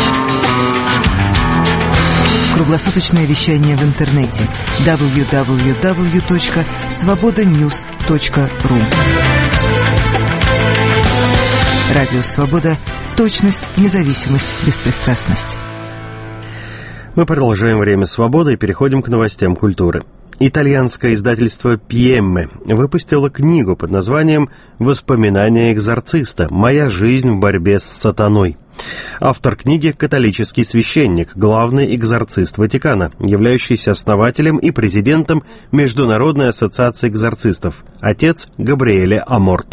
Круглосуточное вещание в интернете дабл ю дабл ю дабл ю точка свобода ньюс точка ру. Радио «Свобода». Точность, независимость, беспристрастность. Мы продолжаем «Время свободы» и переходим к новостям культуры. Итальянское издательство «Пьемме» выпустило книгу под названием «Воспоминания экзорциста. Моя жизнь в борьбе с сатаной». Автор книги – католический священник, главный экзорцист Ватикана, являющийся основателем и президентом Международной ассоциации экзорцистов, отец Габриэле Аморт.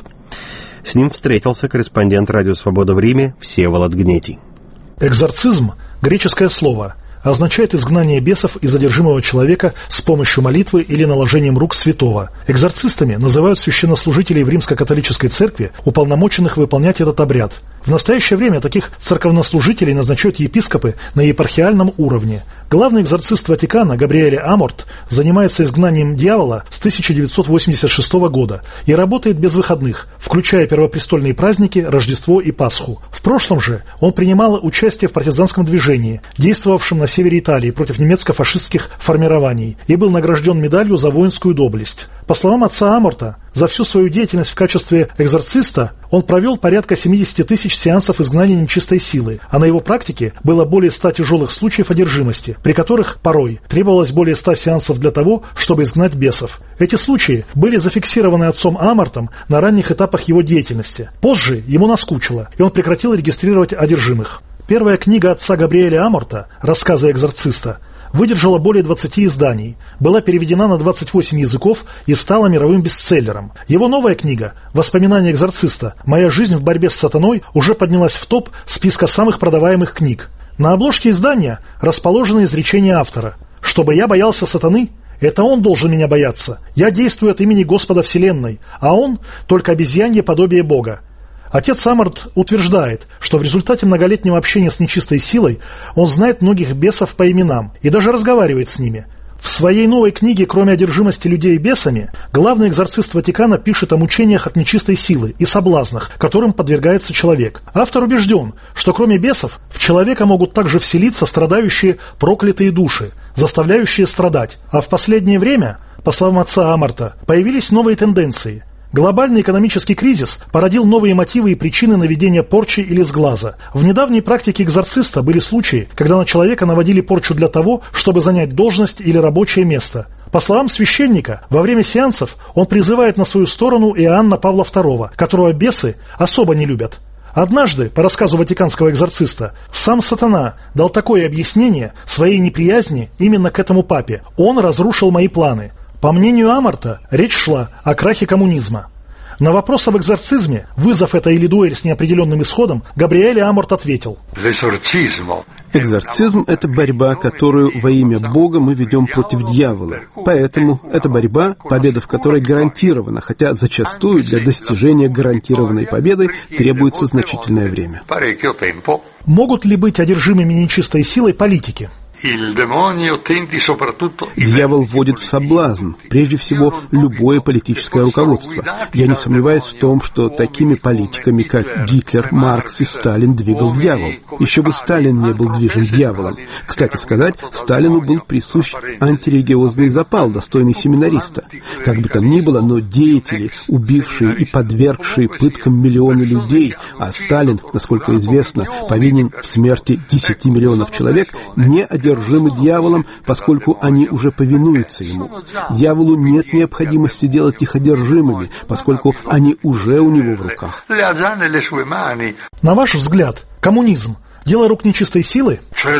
С ним встретился корреспондент «Радио Свобода» в Риме Всеволод Гнетий. Экзорцизм – греческое слово, означает изгнание бесов из одержимого человека с помощью молитвы или наложением рук святого. Экзорцистами называют священнослужителей в Римско-католической церкви, уполномоченных выполнять этот обряд. В настоящее время таких церковнослужителей назначают епископы на епархиальном уровне. Главный экзорцист Ватикана Габриэле Аморт занимается изгнанием дьявола с тысяча девятьсот восемьдесят шестого года и работает без выходных, включая первопрестольные праздники, Рождество и Пасху. В прошлом же он принимал участие в партизанском движении, действовавшем на севере Италии против немецко-фашистских формирований, и был награжден медалью за воинскую доблесть. По словам отца Аморта, за всю свою деятельность в качестве экзорциста он провел порядка семьдесят тысяч сеансов изгнания нечистой силы, а на его практике было более ста тяжелых случаев одержимости, при которых порой требовалось более ста сеансов для того, чтобы изгнать бесов. Эти случаи были зафиксированы отцом Амортом на ранних этапах его деятельности. Позже ему наскучило, и он прекратил регистрировать одержимых. Первая книга отца Габриэля Аморта «Рассказы экзорциста» выдержала более двадцати изданий, была переведена на двадцать восемь языков и стала мировым бестселлером. Его новая книга «Воспоминания экзорциста. Моя жизнь в борьбе с сатаной» уже поднялась в топ списка самых продаваемых книг. На обложке издания расположено изречение автора: «Чтобы я боялся сатаны, это он должен меня бояться. Я действую от имени Господа Вселенной, а он только обезьянье подобие Бога». Отец Аморт утверждает, что в результате многолетнего общения с нечистой силой он знает многих бесов по именам и даже разговаривает с ними. В своей новой книге, кроме одержимости людей бесами, главный экзорцист Ватикана пишет о мучениях от нечистой силы и соблазнах, которым подвергается человек. Автор убежден, что кроме бесов в человека могут также вселиться страдающие проклятые души, заставляющие страдать. А в последнее время, по словам отца Аморта, появились новые тенденции. Глобальный экономический кризис породил новые мотивы и причины наведения порчи или сглаза. В недавней практике экзорциста были случаи, когда на человека наводили порчу для того, чтобы занять должность или рабочее место. По словам священника, во время сеансов он призывает на свою сторону Иоанна Павла второго, которого бесы особо не любят. Однажды, по рассказу ватиканского экзорциста, сам сатана дал такое объяснение своей неприязни именно к этому папе: «Он разрушил мои планы». По мнению Аморта, речь шла о крахе коммунизма. На вопрос об экзорцизме, вызов это или дуэль с неопределенным исходом, Габриэле Аморт ответил: «Экзорцизм – это борьба, которую во имя Бога мы ведем против дьявола. Поэтому это борьба, победа в которой гарантирована, хотя зачастую для достижения гарантированной победы требуется значительное время». Могут ли быть одержимыми нечистой силой политики? Дьявол вводит в соблазн, прежде всего, любое политическое руководство. Я не сомневаюсь в том, что такими политиками, как Гитлер, Маркс и Сталин, двигал дьявол. Еще бы Сталин не был движим дьяволом. Кстати сказать, Сталину был присущ антирелигиозный запал, достойный семинариста. Как бы там ни было, но деятели, убившие и подвергшие пыткам миллионы людей, а Сталин, насколько известно, повинен в смерти десяти миллионов человек, не одержимы дьяволом, поскольку они уже повинуются ему. Дьяволу нет необходимости делать их одержимыми, поскольку они уже у него в руках. На ваш взгляд, коммунизм – дело рук нечистой силы?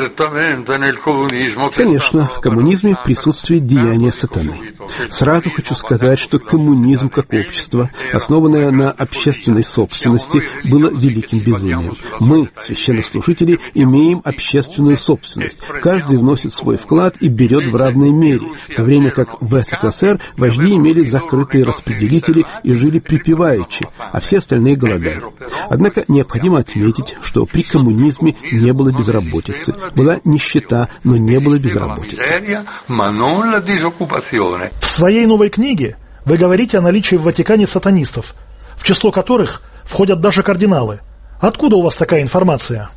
Конечно, в коммунизме присутствует деяние сатаны. Сразу хочу сказать, что коммунизм как общество, основанное на общественной собственности, было великим безумием. Мы, священнослужители, имеем общественную собственность. Каждый вносит свой вклад и берет в равной мере, в то время как в СССР вожди имели закрытые распределители и жили припеваючи, а все остальные голодали. Однако необходимо отметить, что при коммунизме не было безработицы. Была нищета, но не было безработицы. В своей новой книге вы говорите о наличии в Ватикане сатанистов, в число которых входят даже кардиналы. Откуда у вас такая информация?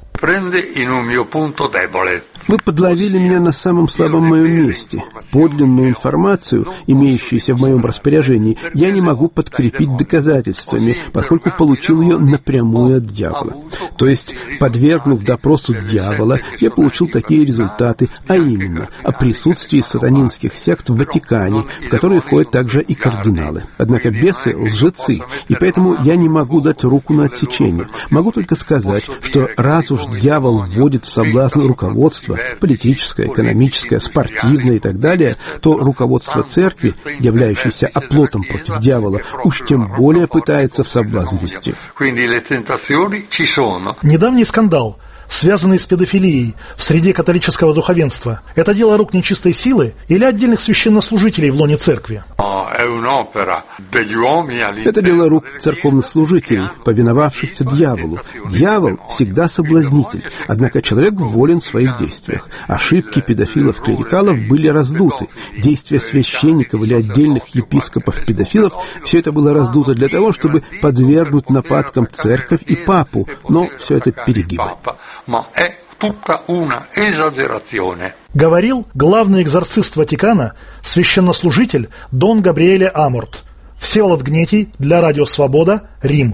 Вы подловили меня на самом слабом моем месте. Подлинную информацию, имеющуюся в моем распоряжении, я не могу подкрепить доказательствами, поскольку получил ее напрямую от дьявола. То есть, подвергнув допросу дьявола, я получил такие результаты, а именно о присутствии сатанинских сект в Ватикане, в которые входят также и кардиналы. Однако бесы — лжецы, и поэтому я не могу дать руку на отсечение. Могу только сказать, что раз уж дьявол вводит в соблазн руководство, политическое, экономическое, спортивное и так далее, то руководство церкви, являющееся оплотом против дьявола, уж тем более пытается в соблазн вести. Недавний скандал, связанный с педофилией в среде католического духовенства, это дело рук нечистой силы или отдельных священнослужителей в лоне церкви? Это дело рук церковнослужителей, повиновавшихся дьяволу. Дьявол всегда соблазнитель, однако человек волен в своих действиях. Ошибки педофилов-клерикалов были раздуты. Действия священников или отдельных епископов-педофилов — все это было раздуто для того, чтобы подвергнуть нападкам церковь и папу, но все это перегибы. Говорил главный экзорцист Ватикана, священнослужитель Дон Габриэле Аморт. Всеволод Гнетий для Радио Свобода, Рим.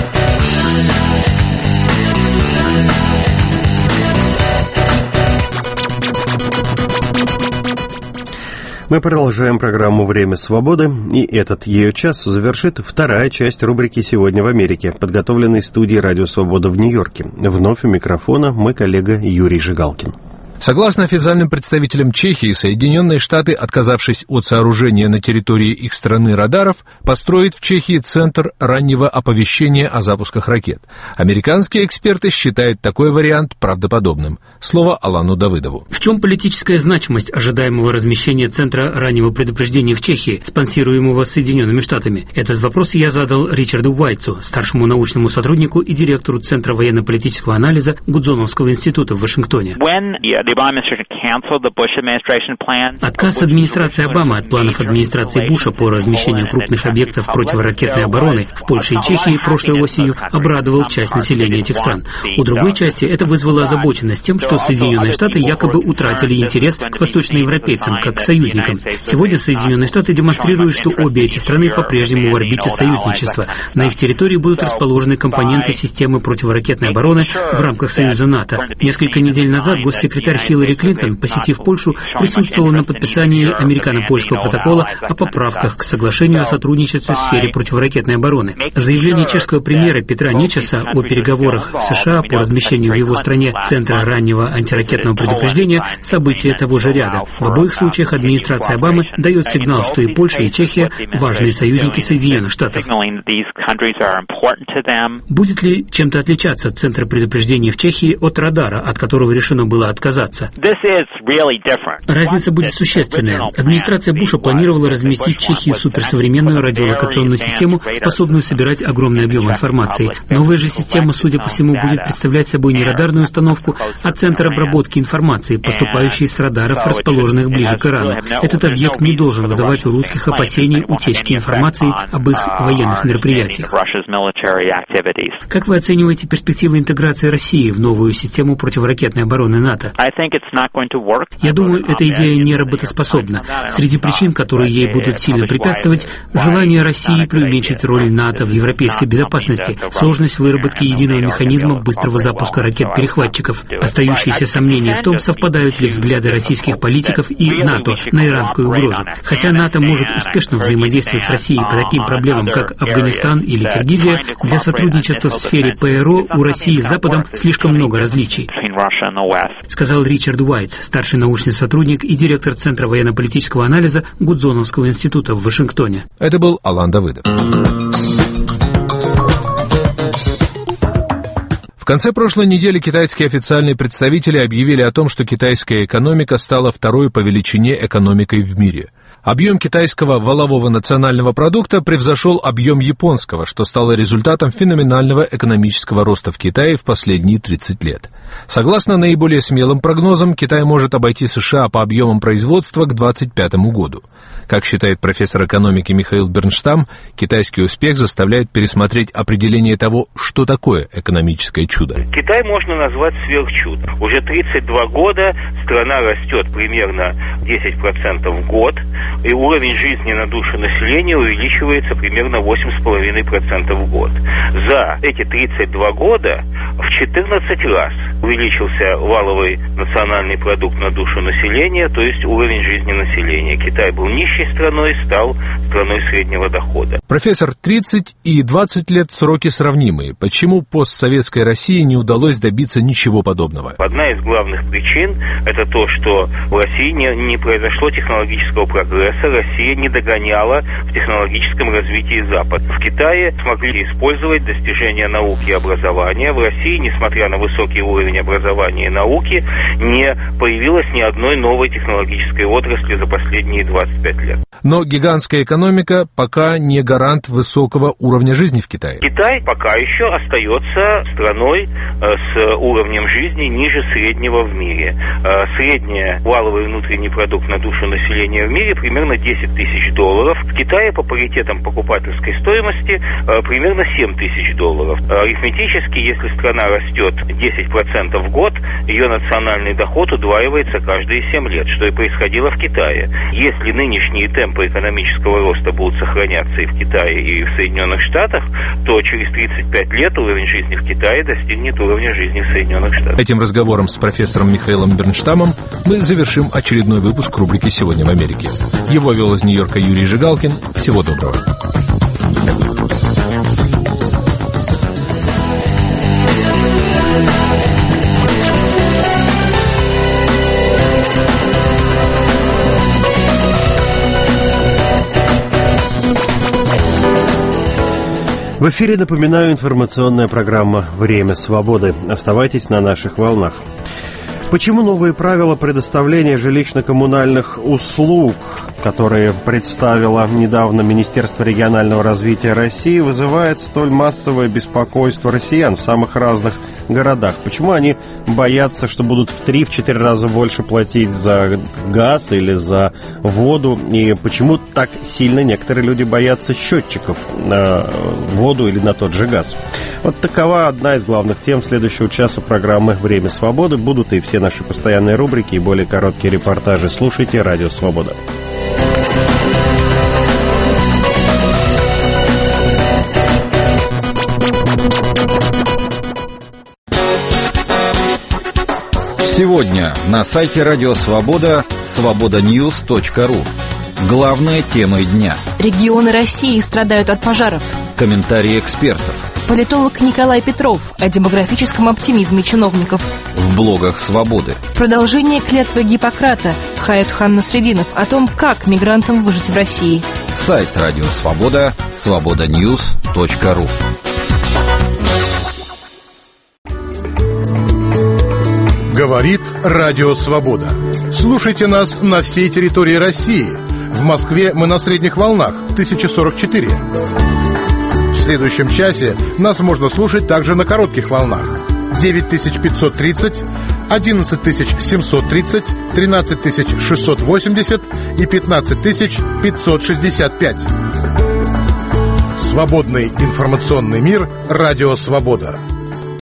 Мы продолжаем программу «Время свободы», и этот ее час завершит вторая часть рубрики «Сегодня в Америке», подготовленной студией «Радио Свобода» в Нью-Йорке. Вновь у микрофона мой коллега Юрий Жигалкин. Согласно официальным представителям Чехии, Соединенные Штаты, отказавшись от сооружения на территории их страны радаров, построят в Чехии центр раннего оповещения о запусках ракет. Американские эксперты считают такой вариант правдоподобным. Слово Алану Давыдову. В чем политическая значимость ожидаемого размещения центра раннего предупреждения в Чехии, спонсируемого Соединенными Штатами? Этот вопрос я задал Ричарду Уайтсу, старшему научному сотруднику и директору Центра военно-политического анализа Гудзоновского института в Вашингтоне. Отказ администрации Обамы от планов администрации Буша по размещению крупных объектов противоракетной обороны в Польше и Чехии прошлой осенью обрадовал часть населения этих стран. У другой части это вызвало озабоченность тем, что Соединенные Штаты якобы утратили интерес к восточноевропейцам как к союзникам. Сегодня Соединенные Штаты демонстрируют, что обе эти страны по-прежнему в орбите союзничества. На их территории будут расположены компоненты системы противоракетной обороны в рамках Союза НАТО. Несколько недель назад госсекретарь Хиллари Клинтон, посетив Польшу, присутствовала на подписании американо-польского протокола о поправках к соглашению о сотрудничестве в сфере противоракетной обороны. Заявление чешского премьера Петра Нечаса о переговорах в США по размещению в его стране Центра раннего антиракетного предупреждения – события того же ряда. В обоих случаях администрация Обамы дает сигнал, что и Польша, и Чехия – важные союзники Соединенных Штатов. Будет ли чем-то отличаться Центр предупреждения в Чехии от радара, от которого решено было отказаться? Разница будет существенная. Администрация Буша планировала разместить в Чехии суперсовременную радиолокационную систему, способную собирать огромный объем информации. Новая же система, судя по всему, будет представлять собой не радарную установку, а центр обработки информации, поступающей с радаров, расположенных ближе к Ирану. Этот объект не должен вызывать у русских опасений утечки информации об их военных мероприятиях. Как вы оцениваете перспективы интеграции России в новую систему противоракетной обороны НАТО? Я думаю, эта идея не работоспособна. Среди причин, которые ей будут сильно препятствовать, желание России преуменьшить роль НАТО в европейской безопасности, сложность выработки единого механизма быстрого запуска ракет-перехватчиков. Остающиеся сомнения в том, совпадают ли взгляды российских политиков и НАТО на иранскую угрозу. Хотя НАТО может успешно взаимодействовать с Россией по таким проблемам, как Афганистан или Киргизия, для сотрудничества в сфере ПРО у России с Западом слишком много различий, сказал Ричард Уайтс, старший научный сотрудник и директор Центра военно-политического анализа Гудзоновского института в Вашингтоне. Это был Алан Давыдов. В конце прошлой недели китайские официальные представители объявили о том, что китайская экономика стала второй по величине экономикой в мире. Объем китайского валового национального продукта превзошел объем японского, что стало результатом феноменального экономического роста в Китае в последние тридцать лет. Согласно наиболее смелым прогнозам, Китай может обойти США по объемам производства к двадцать пятому году. Как считает профессор экономики Михаил Бернштам, китайский успех заставляет пересмотреть определение того, что такое экономическое чудо. Китай можно назвать сверхчудом. Уже тридцать два года страна растет примерно десять процентов в год, и уровень жизни на душу населения увеличивается примерно восемь целых пять десятых процента в год. За эти тридцать два года в четырнадцать раз увеличился валовый национальный продукт на душу населения, то есть уровень жизни населения. Китай был нищей страной, стал страной среднего дохода. Профессор, тридцать и двадцать лет сроки сравнимые. Почему постсоветской России не удалось добиться ничего подобного? Одна из главных причин – это то, что в России не, не произошло технологического прогресса, Россия не догоняла в технологическом развитии Запад. В Китае смогли использовать достижения науки и образования. В России, несмотря на высокий уровень образования и науки, не появилось ни одной новой технологической отрасли за последние двадцать пять лет. Но гигантская экономика пока не гарант высокого уровня жизни в Китае. Китай пока еще остается страной с уровнем жизни ниже среднего в мире. Средний валовый внутренний продукт на душу населения в мире примерно десять тысяч долларов. В Китае по паритетам покупательской стоимости примерно семь тысяч долларов. Арифметически, если страна растет десять процентов в год, ее национальный доход удваивается каждые семь лет, что и происходило в Китае. Если нынешние темпы экономического роста будут сохраняться и в Китае, и в Соединенных Штатах, то через тридцать пять лет уровень жизни в Китае достигнет уровня жизни в Соединенных Штатах. Этим разговором с профессором Михаилом Бернштамом мы завершим очередной выпуск рубрики «Сегодня в Америке». Его вел из Нью-Йорка Юрий Жигалкин. Всего доброго. В эфире, напоминаю, информационная программа «Время свободы». Оставайтесь на наших волнах. Почему новые правила предоставления жилищно-коммунальных услуг, которые представило недавно Министерство регионального развития России, вызывает столь массовое беспокойство россиян в самых разных городах? Почему они боятся, что будут в три-четыре раза больше платить за газ или за воду? И почему так сильно некоторые люди боятся счетчиков на воду или на тот же газ? Вот такова одна из главных тем следующего часа программы «Время свободы». Будут и все наши постоянные рубрики и более короткие репортажи. Слушайте «Радио Свобода». Сегодня на сайте Радио Свобода свобода ньюс точка ру. Главные темы дня. Регионы России страдают от пожаров. Комментарии экспертов. Политолог Николай Петров о демографическом оптимизме чиновников. В блогах «Свободы». Продолжение клятвы Гиппократа. Хаятхан Насреддинов о том, как мигрантам выжить в России. Сайт Радио Свобода свобода ньюс точка ру. Говорит Радио Свобода. Слушайте нас на всей территории России. В Москве мы на средних волнах тысяча сорок четыре. В следующем часе нас можно слушать также на коротких волнах девять тысяч пятьсот тридцать, одиннадцать тысяч семьсот тридцать, тринадцать тысяч шестьсот восемьдесят и пятнадцать тысяч пятьсот шестьдесят пять. Свободный информационный мир. Радио Свобода.